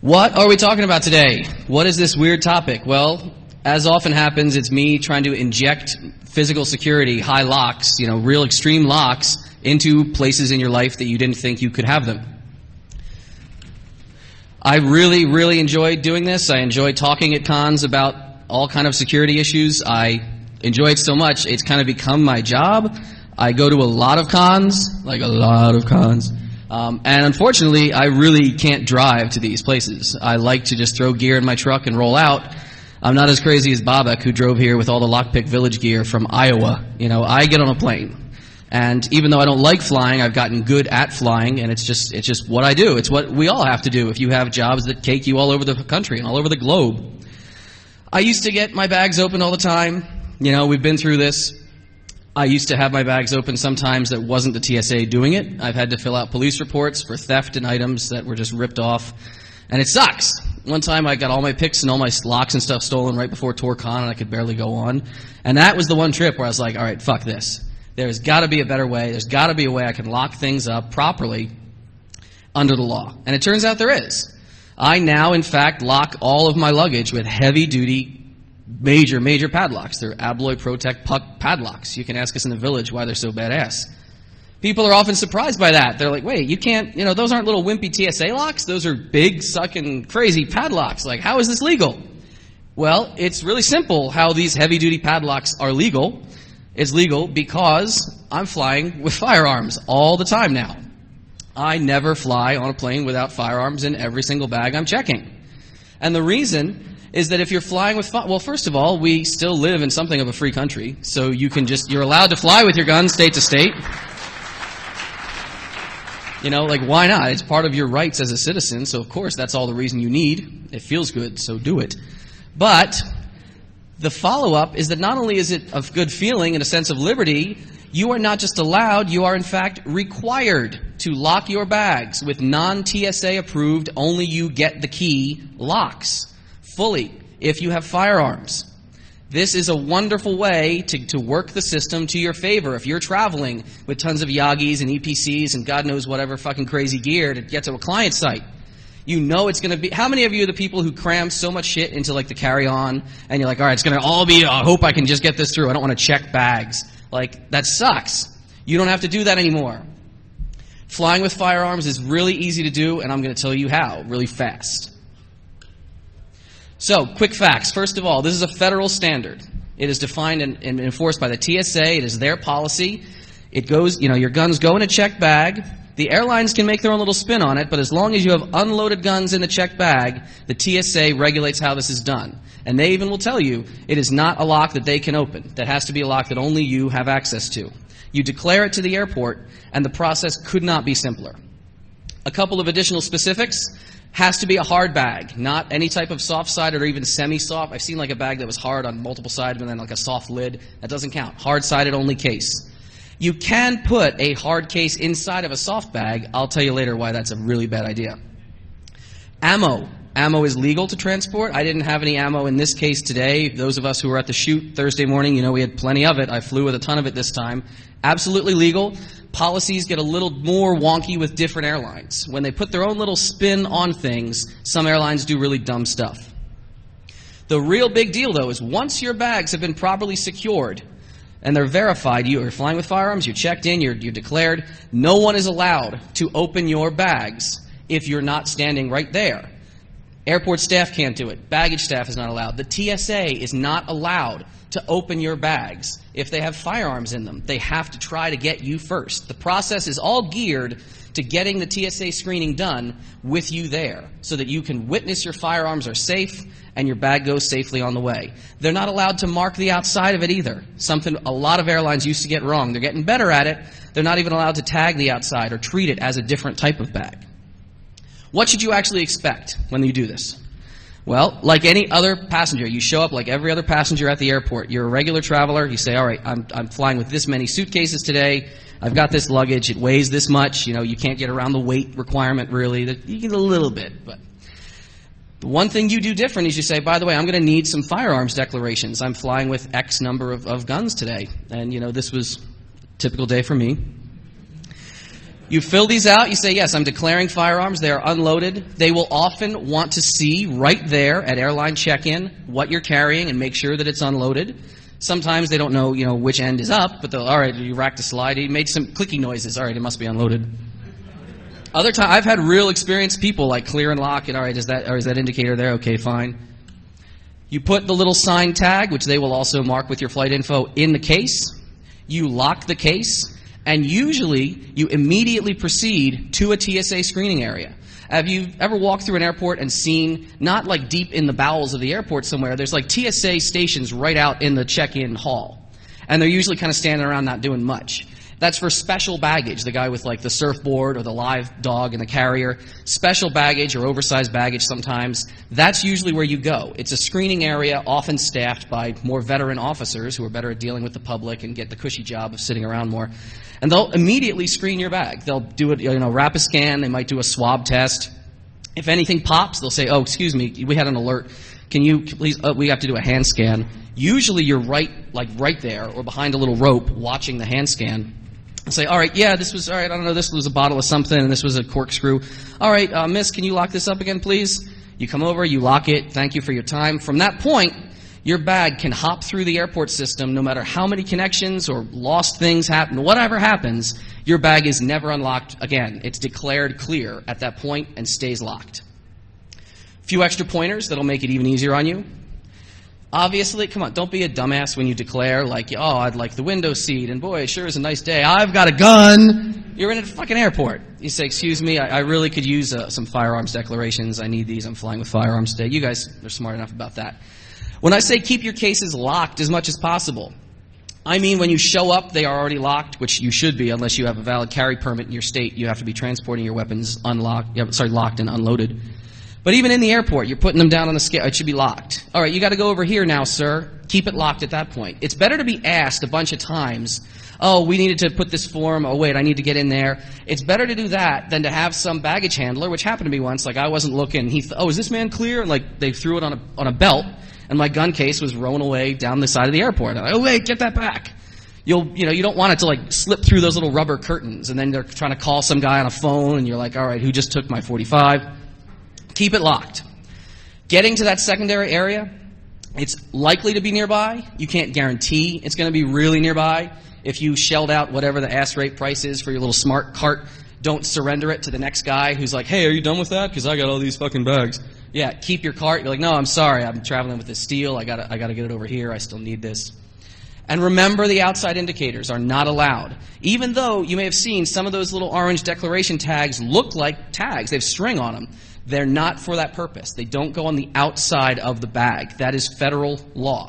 What are we talking about today? What is this weird topic? Well, as often happens, it's me trying to inject physical security, high locks, real extreme locks into places in your life that you didn't think you could have them. I really, really enjoy doing this. I enjoy talking at cons about all kind of security issues. I enjoy it so much, it's kind of become my job. I go to a lot of cons, and unfortunately, I really can't drive to these places. I like to just throw gear in my truck and roll out. I'm not as crazy as Babak, who drove here with all the Lockpick Village gear from Iowa. I get on a plane. And even though I don't like flying, I've gotten good at flying, and it's just what I do. It's what we all have to do if you have jobs that take you all over the country and all over the globe. I used to get my bags open all the time. We've been through this. I used to have my bags open sometimes that wasn't the TSA doing it. I've had to fill out police reports for theft and items that were just ripped off. And it sucks. One time I got all my picks and all my locks and stuff stolen right before TourCon, and I could barely go on. And that was the one trip where I was like, all right, fuck this. There's got to be a better way. There's got to be a way I can lock things up properly under the law. And it turns out there is. I now, in fact, lock all of my luggage with heavy-duty major padlocks. They're Abloy Protect Puck padlocks. You can ask us in the village why they're so badass. People are often surprised by that. They're like, wait, you can't, those aren't little wimpy TSA locks. Those are big, sucking, crazy padlocks. Like, how is this legal? Well, it's really simple how these heavy-duty padlocks are legal. It's legal because I'm flying with firearms all the time now. I never fly on a plane without firearms in every single bag I'm checking. And the reason is that if you're flying with well, first of all, we still live in something of a free country, so you're allowed to fly with your gun state to state. Why not? It's part of your rights as a citizen, so of course that's all the reason you need. It feels good, so do it. But the follow-up is that not only is it a good feeling and a sense of liberty, you are not just allowed, you are in fact required to lock your bags with non-TSA approved, only you get the key locks. Fully, if you have firearms. This is a wonderful way to work the system to your favor. If you're traveling with tons of Yagis and EPCs and God knows whatever fucking crazy gear to get to a client site, it's going to be... How many of you are the people who cram so much shit into the carry-on and you're like, all right, it's going to all be, I hope I can just get this through. I don't want to check bags. That sucks. You don't have to do that anymore. Flying with firearms is really easy to do, and I'm going to tell you how, really fast. So, quick facts. First of all, this is a federal standard. It is defined and enforced by the TSA. It is their policy. It goes, your guns go in a checked bag. The airlines can make their own little spin on it, but as long as you have unloaded guns in the checked bag, the TSA regulates how this is done. And they even will tell you it is not a lock that they can open. That has to be a lock that only you have access to. You declare it to the airport, and the process could not be simpler. A couple of additional specifics. Has to be a hard bag, not any type of soft-sided or even semi-soft. I've seen a bag that was hard on multiple sides and then a soft lid. That doesn't count. Hard-sided only case. You can put a hard case inside of a soft bag. I'll tell you later why that's a really bad idea. Ammo. Ammo is legal to transport. I didn't have any ammo in this case today. Those of us who were at the shoot Thursday morning, we had plenty of it. I flew with a ton of it this time. Absolutely legal. Policies get a little more wonky with different airlines. When they put their own little spin on things, some airlines do really dumb stuff. The real big deal, though, is once your bags have been properly secured and they're verified, you are flying with firearms, you're checked in, you're declared, no one is allowed to open your bags if you're not standing right there. Airport staff can't do it. Baggage staff is not allowed. The TSA is not allowed to open your bags if they have firearms in them. They have to try to get you first. The process is all geared to getting the TSA screening done with you there so that you can witness your firearms are safe and your bag goes safely on the way. They're not allowed to mark the outside of it either. Something a lot of airlines used to get wrong. They're getting better at it. They're not even allowed to tag the outside or treat it as a different type of bag. What should you actually expect when you do this? Well, like any other passenger, you show up like every other passenger at the airport. You're a regular traveler. You say, all right, I'm flying with this many suitcases today. I've got this luggage. It weighs this much. You can't get around the weight requirement really. You get a little bit, but the one thing you do different is you say, by the way, I'm going to need some firearms declarations. I'm flying with X number of guns today. And, this was a typical day for me. You fill these out. You say, yes, I'm declaring firearms. They are unloaded. They will often want to see right there at airline check-in what you're carrying and make sure that it's unloaded. Sometimes they don't know, which end is up, but they'll, all right, you racked a slide. You made some clicky noises. All right, it must be unloaded. Other times, I've had real experienced people like clear and lock it. All right, is that indicator there? Okay, fine. You put the little sign tag, which they will also mark with your flight info, in the case. You lock the case. And usually, you immediately proceed to a TSA screening area. Have you ever walked through an airport and seen, not like deep in the bowels of the airport somewhere, there's like TSA stations right out in the check-in hall. And they're usually kind of standing around not doing much. That's for special baggage, the guy with like the surfboard or the live dog in the carrier. Special baggage or oversized baggage sometimes. That's usually where you go. It's a screening area often staffed by more veteran officers who are better at dealing with the public and get the cushy job of sitting around more. And they'll immediately screen your bag. They'll do it, wrap a scan. They might do a swab test. If anything pops, they'll say, oh, excuse me, we had an alert. Can you please, we have to do a hand scan. Usually you're right there or behind a little rope watching the hand scan. And say, all right, yeah, this was, all right, I don't know, this was a bottle of something and this was a corkscrew. All right, miss, can you lock this up again, please? You come over, you lock it. Thank you for your time. From that point, your bag can hop through the airport system no matter how many connections or lost things happen, whatever happens, your bag is never unlocked again. It's declared clear at that point and stays locked. A few extra pointers that'll make it even easier on you. Obviously, come on, don't be a dumbass when you declare, like, oh, I'd like the window seat, and boy, it sure is a nice day. I've got a gun. You're in a fucking airport. You say, excuse me, I really could use some firearms declarations. I need these. I'm flying with firearms today. You guys are smart enough about that. When I say keep your cases locked as much as possible, I mean when you show up, they are already locked, which you should be unless you have a valid carry permit in your state. You have to be transporting your weapons locked and unloaded. But even in the airport, you're putting them down on the scale. It should be locked. All right, you got to go over here now, sir. Keep it locked at that point. It's better to be asked a bunch of times, oh, we needed to put this form. Oh, wait, I need to get in there. It's better to do that than to have some baggage handler, which happened to me once. Like, I wasn't looking. Oh, is this man clear? Like, they threw it on a belt, and my gun case was rolling away down the side of the airport. I'm like, oh, wait, get that back. You don't want it to, like, slip through those little rubber curtains, and then they're trying to call some guy on a phone, and you're like, all right, who just took my .45? Keep it locked. Getting to that secondary area, it's likely to be nearby. You can't guarantee it's going to be really nearby. If you shelled out whatever the ass rate price is for your little smart cart, don't surrender it to the next guy who's like, hey, are you done with that? Because I got all these fucking bags. Yeah, keep your cart. You're like, no, I'm sorry. I'm traveling with this steel. I gotta get it over here. I still need this. And remember, the outside indicators are not allowed. Even though you may have seen some of those little orange declaration tags look like tags. They have string on them. They're not for that purpose. They don't go on the outside of the bag. That is federal law.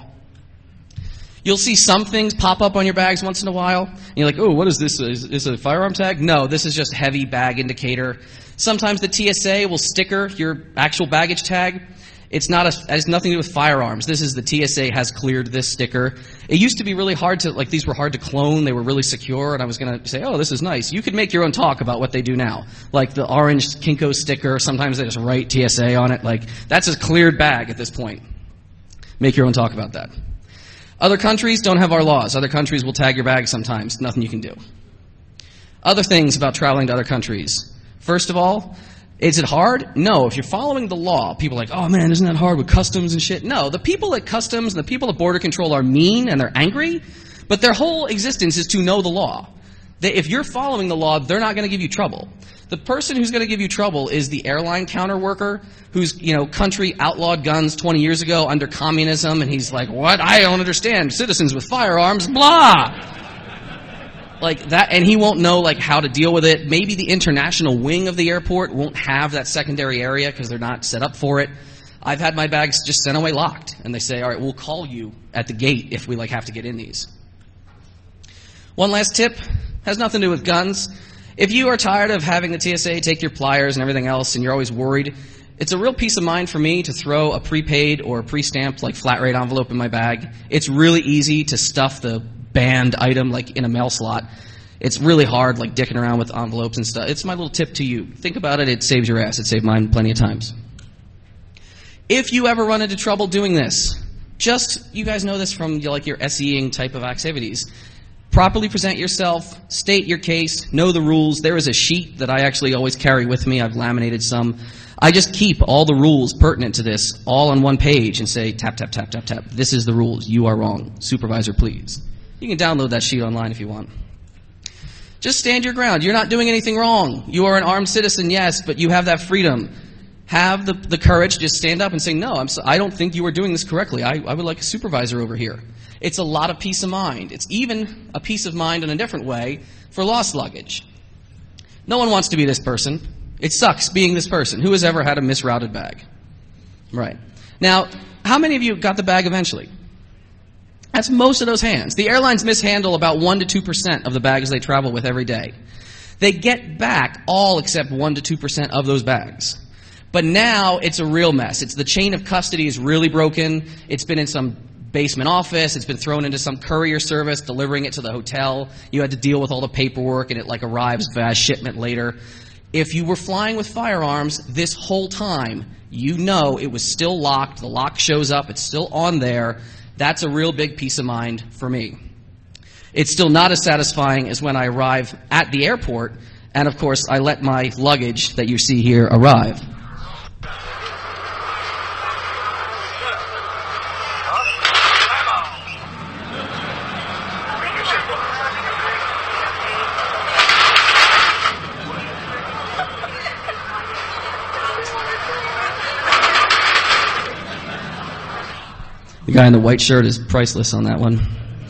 You'll see some things pop up on your bags once in a while. And you're like, oh, what is this? Is this a firearm tag? No, this is just heavy bag indicator. Sometimes the TSA will sticker your actual baggage tag. It has nothing to do with firearms. This is the TSA has cleared this sticker. It used to be really hard to, like, these were hard to clone. They were really secure, and I was going to say, oh, this is nice. You could make your own talk about what they do now. Like the orange Kinko sticker, sometimes they just write TSA on it. Like, that's a cleared bag at this point. Make your own talk about that. Other countries don't have our laws. Other countries will tag your bag sometimes. Nothing you can do. Other things about traveling to other countries. First of all, is it hard? No. If you're following the law, people are like, oh man, isn't that hard with customs and shit? No. The people at customs and the people at border control are mean and they're angry, but their whole existence is to know the law. If you're following the law, they're not going to give you trouble. The person who's going to give you trouble is the airline counter worker whose, country outlawed guns 20 years ago under communism, and he's like, what? I don't understand. Citizens with firearms, blah. Like that, and he won't know like how to deal with it. Maybe the international wing of the airport won't have that secondary area because they're not set up for it. I've had my bags just sent away locked, and they say, all right, we'll call you at the gate if we have to get in these. One last tip, has nothing to do with guns. If you are tired of having the TSA take your pliers and everything else, and you're always worried, it's a real peace of mind for me to throw a prepaid or pre-stamped like flat rate envelope in my bag. It's really easy to stuff the banned item like in a mail slot. It's really hard like dicking around with envelopes and stuff. It's my little tip to you. Think about it. It saves your ass. It saved mine plenty of times. If you ever run into trouble doing this, you guys know this from like your SEing type of activities. Properly present yourself, state your case, know the rules. There is a sheet that I actually always carry with me. I've laminated some. I just keep all the rules pertinent to this all on one page and say, tap, tap, tap, tap, tap. This is the rules. You are wrong. Supervisor, please. You can download that sheet online if you want. Just stand your ground. You're not doing anything wrong. You are an armed citizen, yes, but you have that freedom. Have the courage to just stand up and say, no, I don't think you are doing this correctly. I would like a supervisor over here. It's a lot of peace of mind. It's even a peace of mind in a different way for lost luggage. No one wants to be this person. It sucks being this person. Who has ever had a misrouted bag? Right. Now, how many of you got the bag eventually? That's most of those hands. The airlines mishandle about 1% to 2% of the bags they travel with every day. They get back all except 1% to 2% of those bags. But now it's a real mess. The chain of custody is really broken. It's been in some basement office. It's been thrown into some courier service, delivering it to the hotel. You had to deal with all the paperwork, and it arrives via shipment later. If you were flying with firearms this whole time, you know it was still locked. The lock shows up. It's still on there. That's a real big peace of mind for me. It's still not as satisfying as when I arrive at the airport, and of course I let my luggage that you see here arrive. The guy in the white shirt is priceless on that one.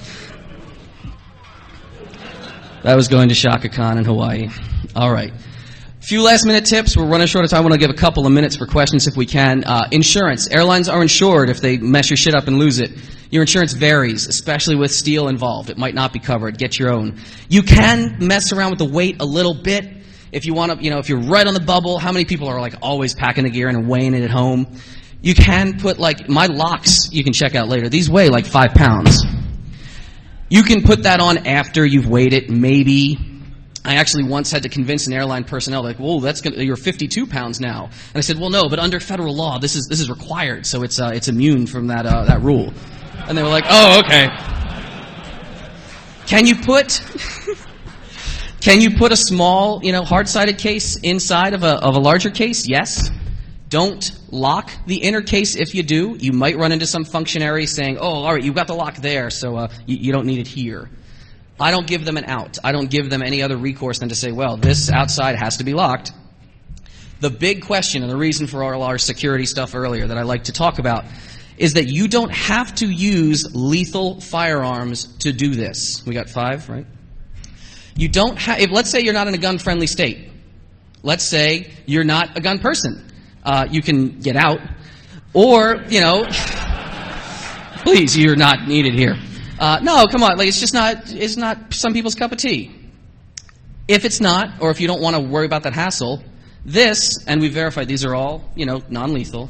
That was going to Shaka Khan in Hawaii. All right. Few last minute tips. We're running short of time. I want to give a couple of minutes for questions if we can. Insurance. Airlines are insured if they mess your shit up and lose it. Your insurance varies, especially with steel involved. It might not be covered. Get your own. You can mess around with the weight a little bit. If you want to, if you're right on the bubble, how many people are always packing the gear and weighing it at home? You can put my locks, you can check out later. These weigh 5 pounds. You can put that on after you've weighed it, maybe. I actually once had to convince an airline personnel, whoa, you're 52 pounds now. And I said, well, no, but under federal law, this is required, so it's immune from that rule. And they were like, oh, okay. Can you put a small, hard-sided case inside of a larger case? Yes. Don't lock the inner case if you do. You might run into some functionary saying, oh, all right, you've got the lock there, so you don't need it here. I don't give them an out. I don't give them any other recourse than to say, well, this outside has to be locked. The big question, and the reason for all our security stuff earlier that I like to talk about, is that you don't have to use lethal firearms to do this. We got 5, right? You don't have, let's say you're not in a gun-friendly state. Let's say you're not a gun person. You can get out, or, please, you're not needed here. No, come on, it's not some people's cup of tea. If it's not, or if you don't want to worry about that hassle, this, and we verified these are all, non-lethal.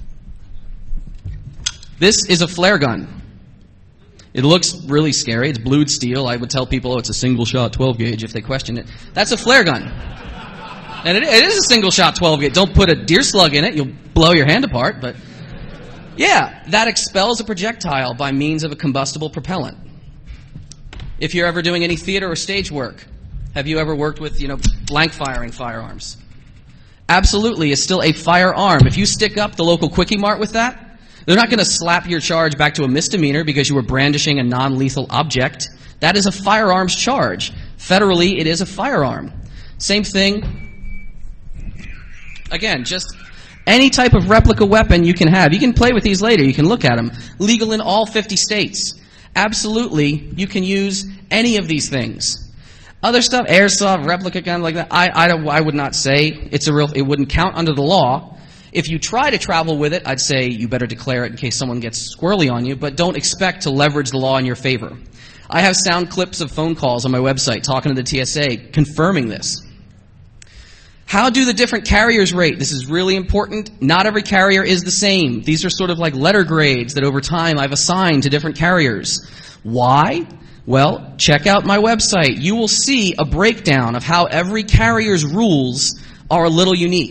This is a flare gun. It looks really scary. It's blued steel. I would tell people, it's a single-shot 12-gauge if they question it. That's a flare gun. And it is a single-shot 12-gauge. Don't put a deer slug in it. You'll blow your hand apart. But, yeah, that expels a projectile by means of a combustible propellant. If you're ever doing any theater or stage work, have you ever worked with, blank-firing firearms? Absolutely, it's still a firearm. If you stick up the local Quickie Mart with that, they're not going to slap your charge back to a misdemeanor because you were brandishing a non-lethal object. That is a firearms charge. Federally, it is a firearm. Same thing. Again, just any type of replica weapon you can have. You can play with these later. You can look at them. Legal in all 50 states. Absolutely, you can use any of these things. Other stuff, airsoft, replica gun like that, I would not say it wouldn't count under the law. If you try to travel with it, I'd say you better declare it in case someone gets squirrely on you, but don't expect to leverage the law in your favor. I have sound clips of phone calls on my website talking to the TSA confirming this. How do the different carriers rate? This is really important. Not every carrier is the same. These are sort of like letter grades that over time I've assigned to different carriers. Why? Well, check out my website. You will see a breakdown of how every carrier's rules are a little unique.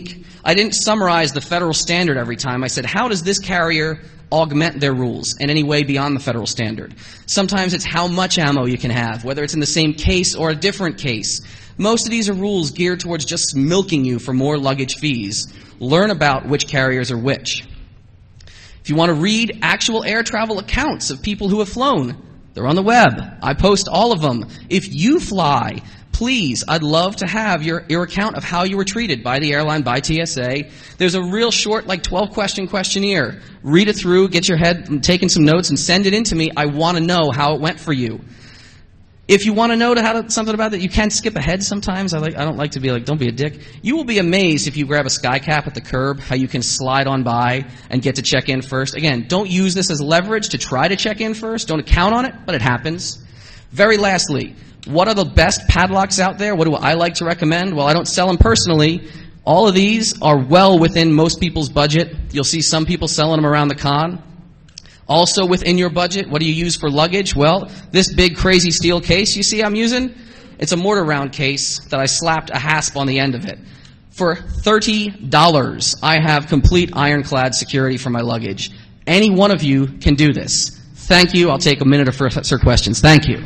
I didn't summarize the federal standard every time. I said, how does this carrier augment their rules in any way beyond the federal standard? Sometimes it's how much ammo you can have, whether it's in the same case or a different case. Most of these are rules geared towards just milking you for more luggage fees. Learn about which carriers are which. If you want to read actual air travel accounts of people who have flown, they're on the web. I post all of them. If you fly, please, I'd love to have your account of how you were treated by the airline, by TSA. There's a real short, like 12-question questionnaire. Read it through, get your head taking some notes, and send it in to me. I want to know how it went for you. If you want to know something about that, you can skip ahead sometimes. I don't like to be like, don't be a dick. You will be amazed if you grab a SkyCap at the curb, how you can slide on by and get to check in first. Again, don't use this as leverage to try to check in first. Don't count on it, but it happens. Very lastly, what are the best padlocks out there? What do I like to recommend? Well, I don't sell them personally. All of these are well within most people's budget. You'll see some people selling them around the con. Also within your budget, what do you use for luggage? Well, this big crazy steel case you see I'm using, it's a mortar round case that I slapped a hasp on the end of it. For $30, I have complete ironclad security for my luggage. Any one of you can do this. Thank you. I'll take a minute or for questions. Thank you. 1,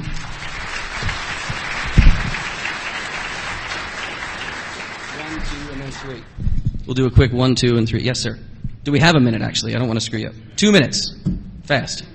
2, and then 3. We'll do a quick 1, 2, and 3. Yes, sir. Do we have a minute, actually? I don't want to screw you up. 2 minutes. Fast.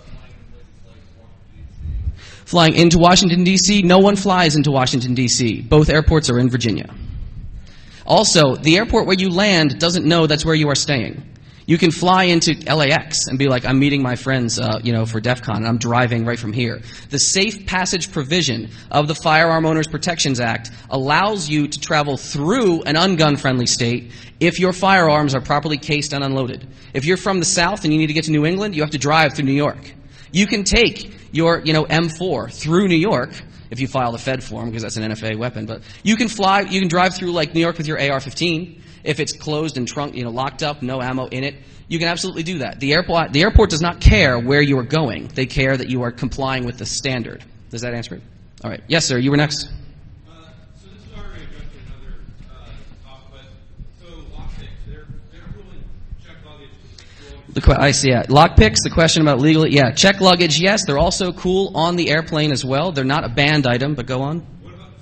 Flying into Washington, D.C., no one flies into Washington, D.C. Both airports are in Virginia. Also, the airport where you land doesn't know that's where you are staying. You can fly into LAX and be like, I'm meeting my friends, for DEF CON, and I'm driving right from here. The safe passage provision of the Firearm Owners Protections Act allows you to travel through an ungun-friendly state if your firearms are properly cased and unloaded. If you're from the South and you need to get to New England, you have to drive through New York. You can take your, M4 through New York, if you file the Fed form, because that's an NFA weapon, but you can drive through like New York with your AR-15. If it's closed and locked up, no ammo in it, you can absolutely do that. The airport does not care where you are going. They care that you are complying with the standard. Does that answer it? All right. Yes, sir. You were next. So this is already addressed in another talk, but so lockpicks, they're ruling check luggage. I see. Yeah. Lockpicks. The question about legal. Yeah. Check luggage. Yes, they're also cool on the airplane as well. They're not a banned item, but go on.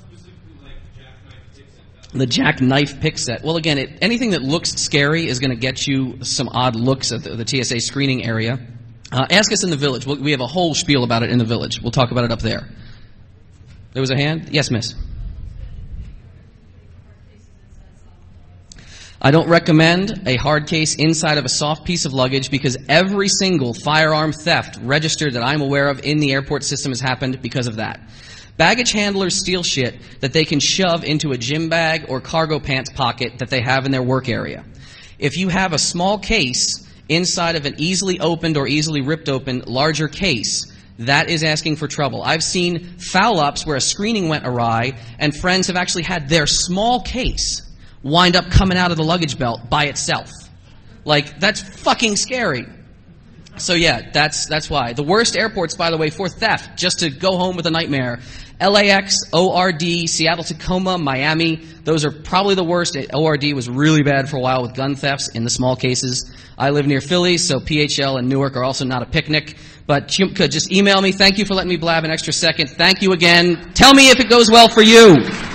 The jackknife pick set. Well, again, anything that looks scary is going to get you some odd looks at the TSA screening area. Ask us in the village. We have a whole spiel about it in the village. We'll talk about it up there. There was a hand? Yes, miss. I don't recommend a hard case inside of a soft piece of luggage because every single firearm theft registered that I'm aware of in the airport system has happened because of that. Baggage handlers steal shit that they can shove into a gym bag or cargo pants pocket that they have in their work area. If you have a small case inside of an easily opened or easily ripped open larger case, that is asking for trouble. I've seen foul-ups where a screening went awry and friends have actually had their small case wind up coming out of the luggage belt by itself. Like, that's fucking scary. So yeah, that's why. The worst airports, by the way, for theft, just to go home with a nightmare, LAX, ORD, Seattle, Tacoma, Miami, those are probably the worst. ORD was really bad for a while with gun thefts in the small cases. I live near Philly, so PHL and Newark are also not a picnic. But you could just email me. Thank you for letting me blab an extra second. Thank you again. Tell me if it goes well for you.